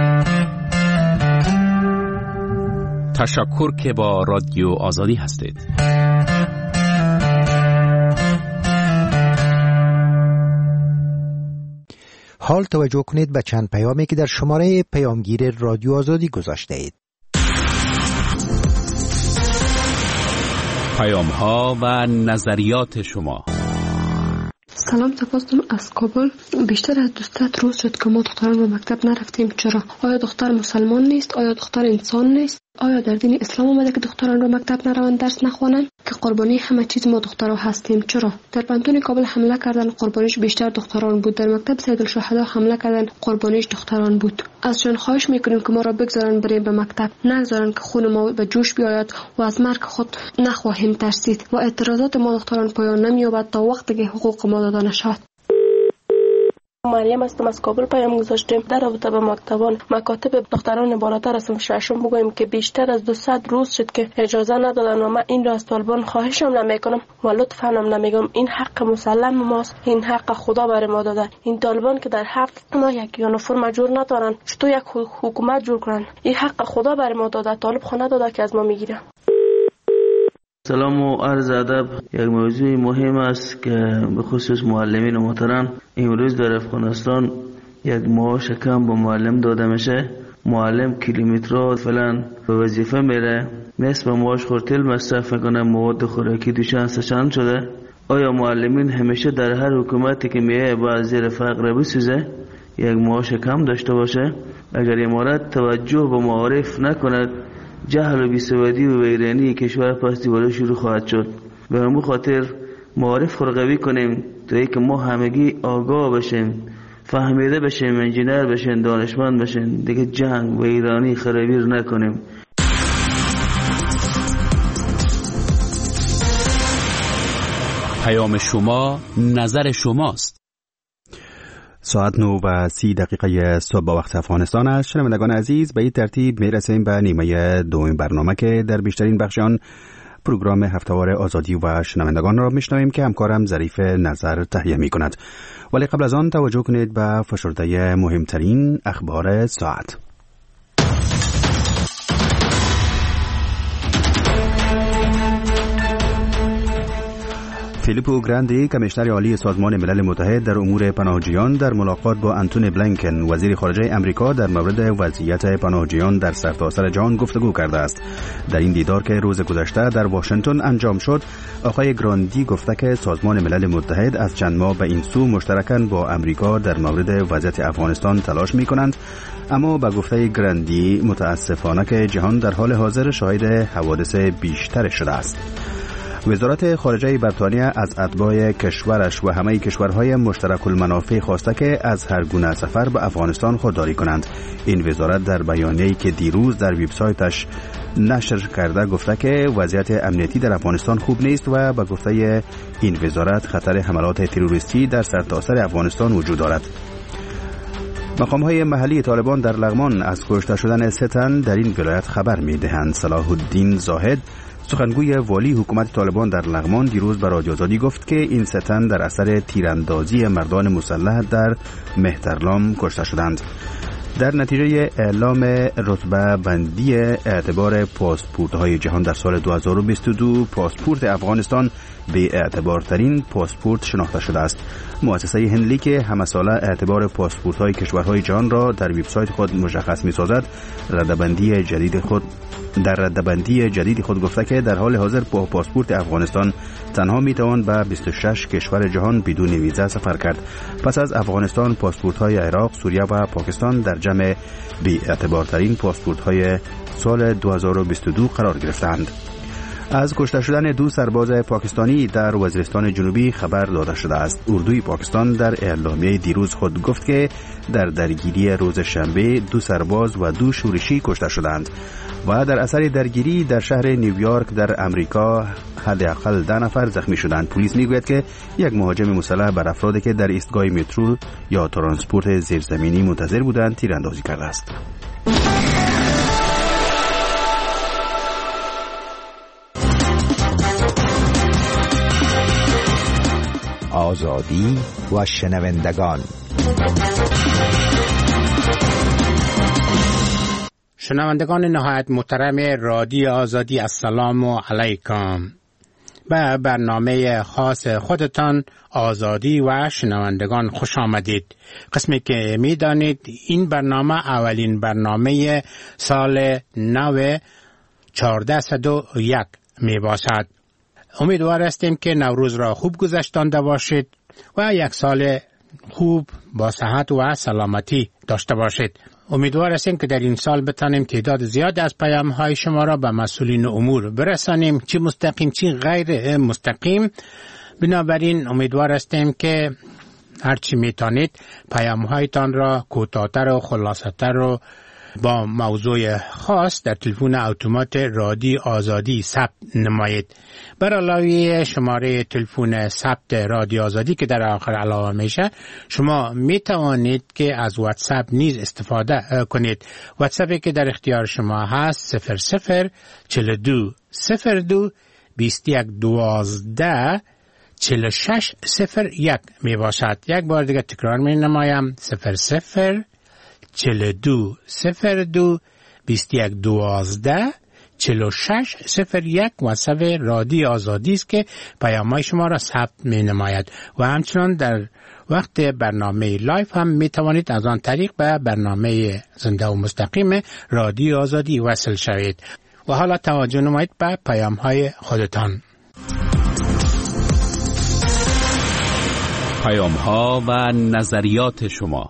تشکر که با رادیو آزادی هستید. حال توجه کنید به چند پیامی که در شماره پیامگیر رادیو آزادی گذاشته اید. پیام ها و نظریات شما. سلام، تپاس دارم از کابل. بیشتر از دوستت روز شد که ما دختران به مکتب نرفتیم. چرا؟ آیا دختر مسلمان نیست؟ آیا دختر انسان نیست؟ آیا در دین اسلام اومده که دختران رو مکتب نروند درس نخوانند؟ که قربانی همه چیز ما دخترها هستیم. چرا؟ در پانتون کابل حمله کردن، قربانیش بیشتر دختران بود. در مکتب سید الشهدا حمله کردن، قربانیش دختران بود. ازشان خواهش میکنیم که ما را بگذارن بریم به مکتب، نگذارن که خون ما به جوش بیاید و از مرگ خود نخواهیم ترسید و اعتراضات ما دختران پایان نمییابد تا وقتی که حقوق ما داده نشود. مریم هستم، از کابل پیام گذاشتیم در رابطه با مکتبان. مکاتب دختران بالاتر از ششم بگویم که بیشتر از دویست روز شد که اجازه ندادن و من این را از طالبان خواهشم نمیکنم و لطفاً هم نمیگم. این حق مسلم ماست، این حق خدا بر ما داده. این طالبان که در هفت ما یک یونیفرم جور ندارن، چطور یک حکومت جور کنن؟ این حق خدا بر ما داده، طالب خو نداده که از ما میگیره. سلام و عرض ادب. یک موضوع مهم است که به خصوص معلمین محترم امروز در افغانستان یک معاش کم به معلم داده میشه. معلم کیلومترها فلان به وظیفه میره، نصف معاش خورتل مصرف میکنه، مواد خوراکی دوشان سچند شده. آیا معلمین همیشه در هر حکومتی که میه با زیر فقر بسوزه یک معاش کم داشته باشه؟ اگر امارت توجه به معارف نکند، جهل و بیسوادی و ویرانی کشور پس دیواره شروع خواهد شد. به همون خاطر معارف خود قوی کنیم تا اینکه ما همگی آگاه بشیم، فهمیده بشیم، انجینر بشیم، دانشمند بشیم، دیگه جنگ و ایرانی خرابیر نکنیم. پیام شما نظر شماست. ساعت نو و سی دقیقه صبح با وقت افغانستان است. شنوندگان عزیز، به این ترتیب میرسیم به نیمه دوم برنامه که در بیشترین بخش آن پروگرام هفته‌وار آزادی و شنوندگان را میشنویم که همکارم ظریف نظر تهیه می کند. ولی قبل از آن توجه کنید به فشرده مهمترین اخبار ساعت. فیلیپو گراندی، کمیشنر عالی سازمان ملل متحد در امور پناهجویان، در ملاقات با آنتونی بلینکن وزیر خارجه امریکا در مورد وضعیت پناهجویان در سرتاسر جهان گفتگو کرده است. در این دیدار که روز گذشته در واشنگتن انجام شد، آقای گراندی گفته که سازمان ملل متحد از چند ماه به این سو مشترکاً با امریکا در مورد وضعیت افغانستان تلاش می‌کنند، اما به گفته گراندی متاسفانه که جهان در حال حاضر شاهد حوادث بیشتر شده است. وزارت خارجه بریتانیا از اتباع کشورش و همه کشورهای مشترک المنافع خواسته که از هر گونه سفر به افغانستان خودداری کنند. این وزارت در بیانیه‌ای که دیروز در وبسایتش نشر کرده گفته که وضعیت امنیتی در افغانستان خوب نیست و به گفته این وزارت خطر حملات تروریستی در سرتاسر افغانستان وجود دارد. مقام‌های محلی طالبان در لغمان از کشته شدن سه تن در این ولایت خبر می‌دهند. صلاح الدین زاهد، سخنگوی والی حکومت طالبان در لغمان، دیروز به رادیو آزادی گفت که این سه تن در اثر تیراندازی مردان مسلح در مهترلام کشته شدند. در نتیجه اعلام رتبه بندی اعتبار پاسپورت‌های جهان در سال دو هزار و بیست و دو، پاسپورت افغانستان به اعتبارترین پاسپورت شناخته شده است. مؤسسه هنلی که همه ساله اعتبار پاسپورت‌های کشورهای جهان را در وبسایت خود مشخص می‌سازد، ردبندی جدید خود در ردبندی جدید خود گفته که در حال حاضر با پاسپورت افغانستان تنها میتوان به بیست و شش کشور جهان بدون ویزا سفر کرد. پس از افغانستان، پاسپورت‌های عراق، سوریه و پاکستان در جمع بی اعتبارترین پاسپورت‌های سال دو هزار و بیست و دو قرار گرفتند. از کشته شدن دو سرباز پاکستانی در وزیرستان جنوبی خبر داده شده است. اردوی پاکستان در اعلامیه دیروز خود گفت که در درگیری روز شنبه دو سرباز و دو شورشی کشته شدند و در اثر درگیری در شهر نیویورک در امریکا حداقل ده نفر زخمی شدند. پلیس میگوید که یک مهاجم مسلح بر افرادی که در ایستگاه مترو یا ترانسپورت زیرزمینی منتظر بودند تیراندازی کرده است. آزادی و شنوندگان. شنوندگان نهایت محترم رادیو آزادی، السلام علیکم. به برنامه خاص خودتان آزادی و شنوندگان خوش آمدید. قسمی که می دانید این برنامه اولین برنامه سال نو چهارده صد و یک می باشد. امیدوار هستیم که نوروز را خوب گذشتانده باشید و یک سال خوب با صحت و سلامتی داشته باشید. امیدوار هستیم که در این سال بتانیم تعداد زیاد از پیام های شما را به مسئولین امور برسانیم، چه مستقیم چه غیر مستقیم. بنابراین امیدوار هستیم که هرچی میتونید پیام هایتان را کوتاه‌تر و خلاصه‌تر و با موضوع خاص در تلفن اتومات رادیو آزادی ثبت نمایید. بر علاوه شماره تلفن ثبت رادیو آزادی که در آخر علاوه میشه، شما می توانید که از واتساپ نیز استفاده کنید. واتساپی که در اختیار شما هست صفر صفر چهل و دو صفر دو بیست و یک دوازده چهل و شش صفر یک می باشد. یک بار دیگه تکرار می نمایم: صفر صفر چهل و دو صفر دو بیست و یک دوازده چهل و شش صفر یک واتساپ رادیو آزادی است که پیام‌های شما را ثبت می نماید و همچنان در وقت برنامه لایف هم می توانید از آن طریق به برنامه زنده و مستقیم رادیو آزادی وصل شوید. و حالا توجه نمایید به پیام‌های خودتان. پیام‌ها و نظریات شما.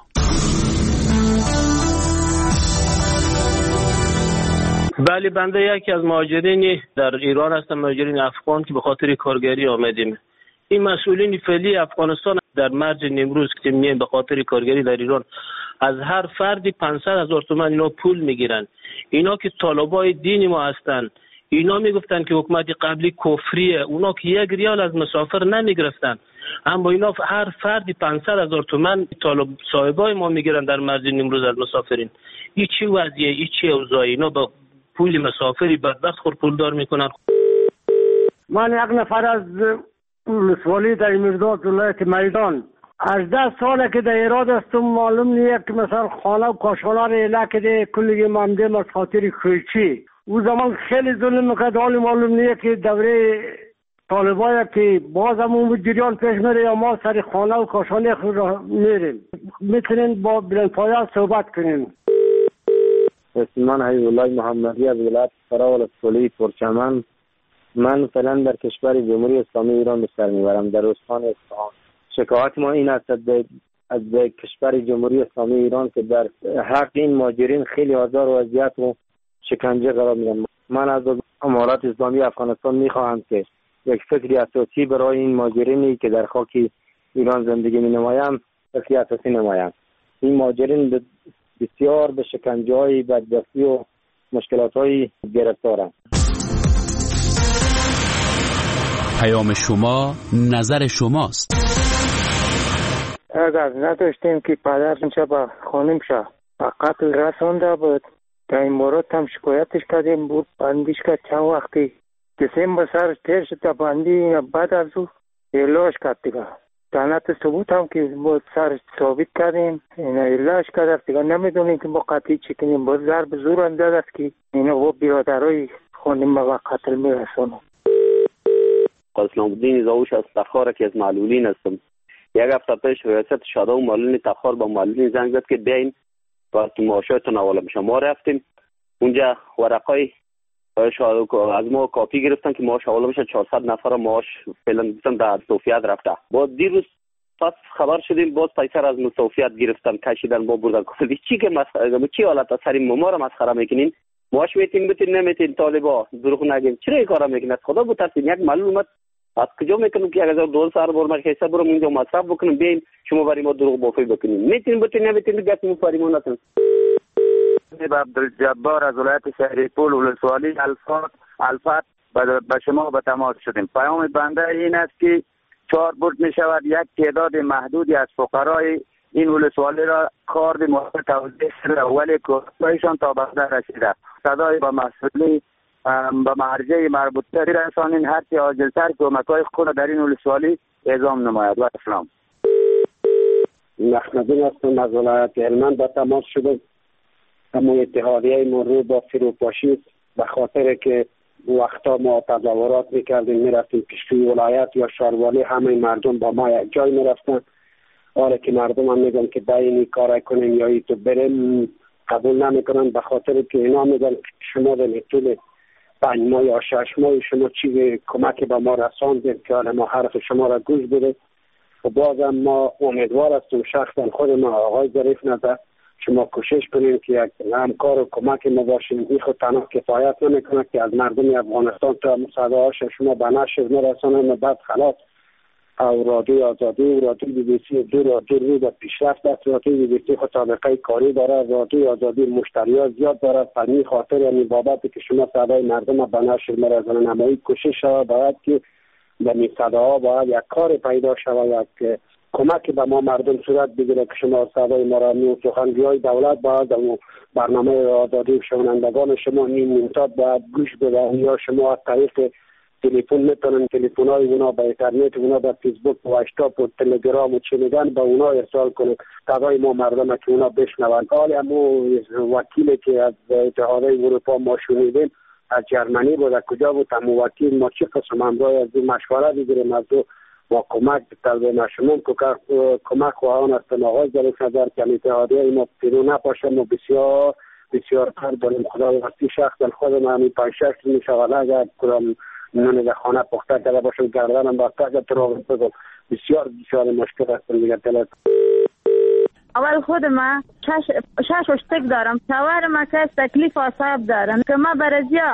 بله، بنده یکی از مهاجرین در ایران هستم، مهاجرین افغان که به خاطر کارگری آمدیم. این مسئولین فعلی افغانستان در مرز نیمروز که میان به خاطر کارگری در ایران از هر فردی پانصد هزار تومان اینا پول میگیرن. اینا که طالبای دین ما هستن، اینا میگفتن که حکومت قبلی کفریه، اونا که یک ریال از مسافر نمیگرفتن، اما اینا هر فردی پانصد هزار تومان طالب صاحبای ما میگیرن در مرز نیمروز از مسافرین. این چی وضعیه؟ این چی اوضاعی؟ اینا با پول مسافری بدبخت خور پولدار میکنن. من یک نفر از ولسوالی در میرداد ولایت میدان هجده ساله که در ایراد هستم، معلوم نیست که مثلا خانه و کاشانه را اله کده کلی ممدیم از خاطر کویچی. او زمان خیلی ظلم میکرد، حالی معلوم نیست که دوره طالبای که باز هم اون جریان پیش میره یا ما سر خانه و کاشانه خود را میریم. میتونین با بلندپایه صحبت کنیم. من حبیب الله محمدی از ولایت فرا ولسوالی پرچمن. من فعلا در کشور جمهوری اسلامی ایران به سر میبرم، در استان اصفهان. شکایت ما این است از کشور جمهوری اسلامی ایران که در حق این مهاجرین خیلی آزار و اذیت و شکنجه قرار میدن. من از امارات اسلامی افغانستان میخواهم که یک فکری اساسی برای این مهاجرینی که در خاک ایران زندگی می نمایند فکری اساسی نمایند. این مهاجرین بسیار به شکنجه های بدبختی و مشکلات های گرفتارند. پیام شما نظر شماست. اگر نداشتیم که پدر اینجا با خانم شا قتل رسانده بود، در این مورد هم شکایتش کردیم بود، بندیش کرد چند وقتی دسامبر سر تیر شد بندی، بعد از او اعلاش کرد دیگه. دانت ثبوت هم که بود سر ثابت کردیم، اینا اعلاش کرد دیگه. نمیدونیم که با قتل چی کنیم، بود ضرب زور انداز است که اینا با برادرای خانم با قتل میرسونم. اسلام الدین زاوش از تخار که از معلولین هستم. یک هفته پیش ریاست شادو معلولین تخار با معلولین زنگ زد که بیاین و تو معاشاتون حواله میشه. ما رفتیم اونجا، ورقای از ما کاپی گرفتن که معاش حواله میشه. چهارصد نفر معاش فعلا گفتن در مستوفیت رفته. بعد دیروز پس خبر شدیم باز پیسر از مستوفیت گرفتن کشیدن با بردن. گفتن چی که مسخره چی حالت سر ما رو مسخره میکنین؟ معاش میتین بتین نمیتین، طالبا دروغ نگین. چرا این کارا میکنید؟ خدا بترسین. یک معلول اومد از کجا میکنم که اگر دو سال بر مرکز برم اونجا مصرف بکنم بیاین شما برای ما دروغ بافی بکنین. میتین بتین نمیتین گپ مفاهیم نتون. عبدالجبار از ولایت شهرپول ولسوالی الفات الفات به شما به تماس شدیم. پیام بنده این است که چهار برد می شود یک تعداد محدودی از فقرای این ولسوالی را کار به موقع توضیح شده ولی کارشان تا بنده رسیده. صدای با مسئولی به مرجع مربوطه رسانین هرچی عاجلتر کمک‌های خود در این ولسوالی اعزام نماید. و اسلام. محمدین هستم از ولایت هلمند به تماس شدم. اما اتحادیه مرور با فروپاشی به خاطر که وقتا ما تظاهرات میکردیم میرفتیم پیشوی ولایت یا شاروالی، همه مردم با ما یک جای میرفتن. حالا که مردم هم میگن که داینی کار کنیم یا ای تو بریم قبول نمیکنن، به خاطر که اینا میگن شما در طول پنج ماه یا شش ماه شما چی کمک به ما رساندید که حالا ما حرف شما را گوش بده. و بازم ما امیدوار هستیم شخصا خود ما آقای ظریف نظر شما کوشش کنیم که یک همکار و کمک ما باشیم. این خود تنها کفایت نمیکنه که از مردم افغانستان تا صداهاش شما به نشر نرسانیم و بعد خلاص او رادیو آزادی و رادیو بی بی سی دو رادیو رو به پیشرفت است. رادیو بی بی سی خود طبقه کاری داره، رادیو آزادی مشتریات زیاد داره. فنی خاطر یعنی بابتی که شما صدای مردم به نشر مرسانید نمایی کوشش شود باید که به این صداها باید یک کار پیدا شود، یک کمک به ما مردم صورت بگیره که شما صدای ما را نو سخنگوی دولت باید و برنامه آزادی شنوندگان شما نیم نیمتاد باید گوش بدهید یا شما از طریق تلفن میتونن تلفن های اونا به اینترنت اونا به فیسبوک و واتساپ و تلگرام و چه میگن به اونا ارسال کنید صدای ما مردم که اونا بشنوند. حالا همو وکیلی که از اتحادیه اروپا ما شنیدیم از جرمنی بود، از کجا بود همو وکیل ما چه قسم همراه از این مشوره بگیریم از او با کمک تلوین شما کمک خواهان هستم. آقای ظریف نظر که اتحادیه ما پیرو نپاشم و بسیار بسیار تر داریم. خدا وقتی شخصا خودم همی پایشش می شود اگر کدام نون در خانه پخته کرده باشم گردنم بسته اگر تو را بگم بسیار بسیار مشکل هستم دیگر تلت. اول خود ما شش شش اشتک دارم. شوهر ما که تکلیف اعصاب دارم که ما برزیا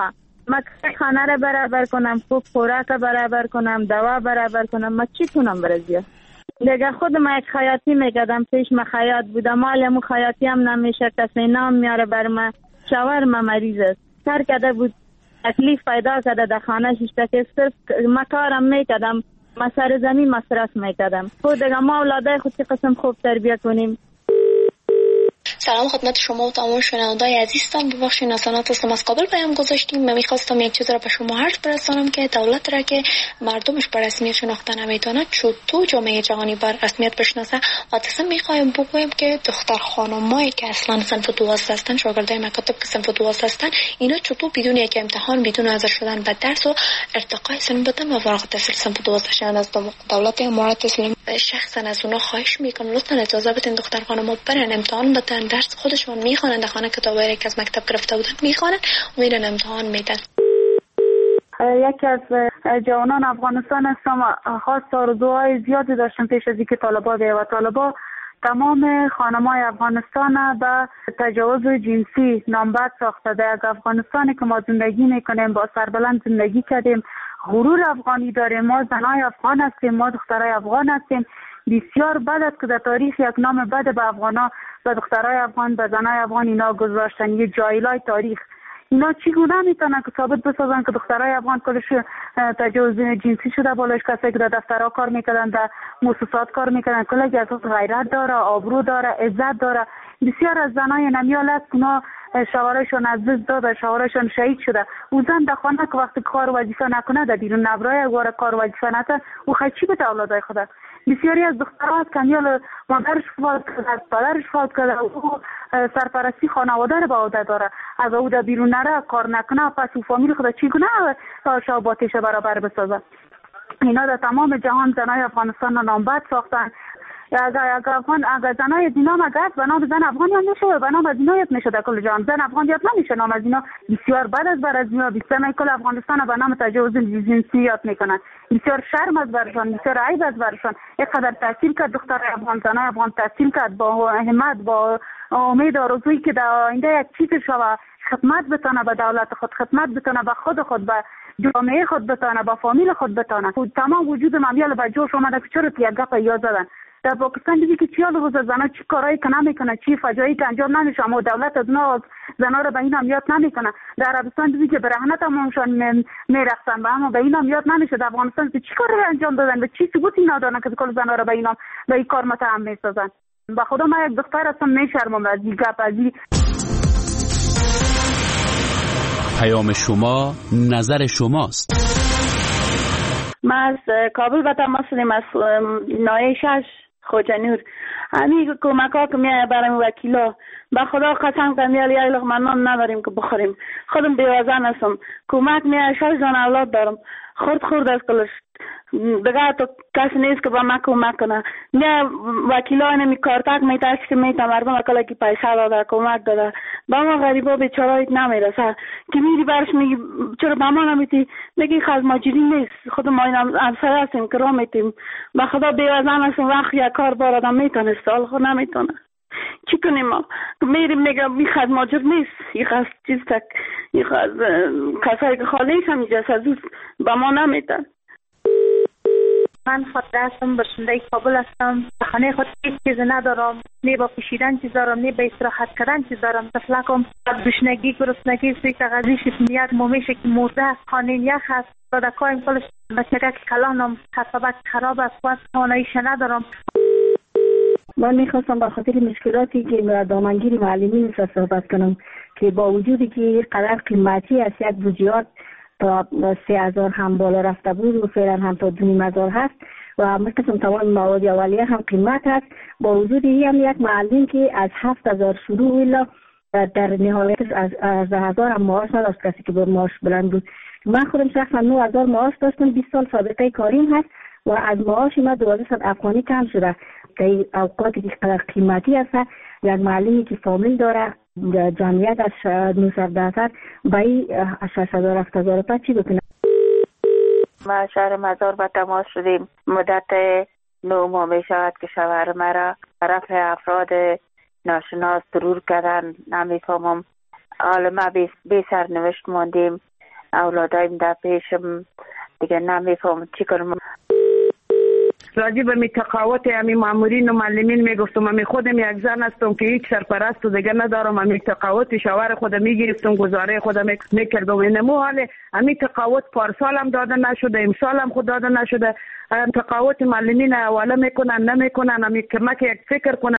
من خانه را برابر کنم، خوب خوراک برابر کنم، دوا برابر کنم، من چی کنم برای زیاد؟ دیگه خود من یک خیاطی میکردم، پیش من خیاط بودم، مالم خیاطی هم نمیشه، کسی نام میاره بر من، شوهر من مریض است، کار کرده بود تکلیف پیدا کرده در خانه شیشته که صرف من کارم میکردم، من سر زمین مصرف میکردم. خود دیگه ما اولاده خود که قسم خوب تربیه کنیم. سلام خدمت شما و تمام شنوندگان عزیزم. ببخشید ناسانات هستم، از قبل پیام گذاشتیم. من میخواستم یک چیز را به شما عرض برسانم که دولت را که مردمش بر رسمیت شناخته نمیتونه چطور جامعه جهانی بر رسمیت بشناسه و تصمیم میخوایم بگویم که دختر خانمایی که اصلا صنف دوازده هستن، شاگردای مکاتب که صنف دوازده هستن، اینا چطور بدون یک امتحان، بدون حاضر شدن به درس و ارتقای سن بدن و فارغ التحصیل صنف دوازده شدن از دولت امارات اسلامی شخصا از اونها خواهش میکنم لطفا اجازه بدین دختر خانم‌ها برن امتحان بدن، درس خودشون میخوانند، در خانه کتابایی که از مکتب گرفته بودن میخوانند و میرن امتحان میدن. یکی از جوانان افغانستان هستم، خواست آرزوهای زیادی داشتم پیش از اینکه طالبا بیاید و طالبا تمام خانمای افغانستان به تجاوز جنسی نامبد ساخته. در افغانستانی که ما زندگی میکنیم، با سربلند زندگی کردیم، غرور افغانی داریم، ما زنای افغان هستیم، ما دخترای افغان هستیم. بسیار بد است که در تاریخ یک نام بد به افغانا، به دخترای افغان، به زنای افغان اینا گذاشتن، یه جایلای تاریخ. اینا چگونه میتونن که ثابت بسازن که دخترای افغان کلش تجاوز جنسی شده؟ بالایش کسی که در دفترها کار میکردن، در مؤسسات کار میکردن، کلی از غیرت داره، آبرو داره، عزت داره. بسیار از زنای نمیال است اونا شوهرشون از دست داده، شوهرشون شهید شده. او زن در خانه که وقتی کار وظیفه نکنه، در بیرون نبرای اگه کار وظیفه نکنه، او خیلی چی به اولادای خدا؟ بسیاری از دخترها که میال مادرش فوت کرده، پدرش فوت کرده، او سرپرستی خانواده رو به عهده داره، از او در بیرون نره، کار نکنه، پس او فامیل خدا چگونه شاباتش برابر بسازه؟ اینا در تمام جهان زنای افغانستان را نامبد ساختن. اگر اگر افغان اگر زنای دینا مگس به نام زن افغان یاد نشه، به نام از اینا یاد نشه، در کل جهان زن افغان یاد نمیشه، نام از اینا بسیار بد است بر از اینا. بیشتر کل افغانستان به نام تجاوز جنسی یاد میکنن، بسیار شرم است برشان، بسیار عیب است برشان. اینقدر تحصیل کرد دختر افغان، زنای افغان تحصیل کرد با همت، با امید آرزویی که در آینده یک چیز شوه، خدمت بتونه به دولت خود، خدمت بتونه به خود خود، به جامعه خود بتونه، با فامیل خود بتونه. تمام وجود مامیال به جوش اومده که چرا یک گپ یاد زدن. در پاکستان دیدی که چیال روز زنا چی کارایی که نمیکنه، چی فجایی که انجام نمیشه، اما دولت از اونا زنا رو به این هم یاد نمیکنه. در عربستان دیدی که برهنه تمامشان میرقصن، اما به این هم یاد نمیشه. در افغانستان چی کاری رو انجام دادن، به چی ثبوتی ندارن که کل زنا رو به این به این کار متهم میسازن؟ به خدا من یک دختر هستم، میشرمم از این گپ. از این پیام شما نظر شماست. ما از کابل به تماس شدیم، از نایه شش خوجنور. همین کمک ها که میایه برای وکیلا، به خدا قسم که میایه یه لقمه نان نداریم که بخوریم. خودم بیوزن هستم، کمک میایه، شش جان اولاد دارم، خورد خورد از کلش دیگه تو کسی نیست که با ما کمک کنه. میایه وکیلا نمی کارتک میتاش که میتا مردم اکلا که پیسه داده، کمک داده، با ما غریبا بیچارایت نمیرسه که میری برش میگی چرا با ما نمیتی؟ میگی خواهد ماجری نیست، خود ما این همسایه هستیم که را میتیم. به خدا بیوزن هستم، وقت یک کار باردم میتونه سال خود نمیتونه. چی کنیم ما؟ میریم میگم این خواهد ماجر نیست، این خواهد چیز تک، این خواهد کسایی که خالیش هم جست از با ما نمیتن. من خاطره هستم، باشنده کابل هستم. خانه خود هیچ چیز ندارم، نه با پوشیدن چیز دارم، نه با استراحت کردن چیز دارم. تفلکم گشنگی، گرسنگی، سوی تغذی شکمیت مومیشه که مرده است، خانه یخ است، داده کایم کلش بچگه که کلانم حسابت خراب است، واسه خانهیش ندارم. من میخواستم به خاطر مشکلاتی که دامنگیر معلمین صحبت کنم که با وجودی که قدر قیمتی است، یک بودجه تا سه هزار هم بالا رفته بود و فعلا هم تا دو نیم هزار هست و مثل تمام مواد اولیه هم قیمت هست. با وجود این هم یک معلم که از هفت هزار شروع ویلا در نهایت از از هزار هم معاش نداشت، کسی که با معاش بلند بود. من خودم شخصا نه هزار معاش داشتم، بیست سال سابقه کاریم هست و از معاش ما دوازده صد افغانی کم شده. که اوقاتی که قدر قیمتی هست، یک معلمی که فامیل داره، جمعیت از نهصد درصد بایی شش هزار هفت هزار پس چی بکنه؟ ما شهر مزار به تماس شدیم. مدت نو ماه می شود که شوهر مرا طرف افراد ناشناس ضرور کردن، نمیفهمم. حالا ما بی, بی سرنوشت ماندیم. اولادایم در پیشم دیگه نمیفهم چی کنم. راجع به می تقاوت امی مامورین و معلمین میگفتم امی خودم یک زن هستم که هیچ سرپرست و دیگه ندارم. امی تقاوت شوهر خودم میگرفتم، گزاره خودم میکردم. اینمو حال امی تقاوت پارسال هم داده نشده، امسال هم خود داده نشده. تقاوت معلمین اولا میکنن نمیکنن. امی کمک یک فکر کنن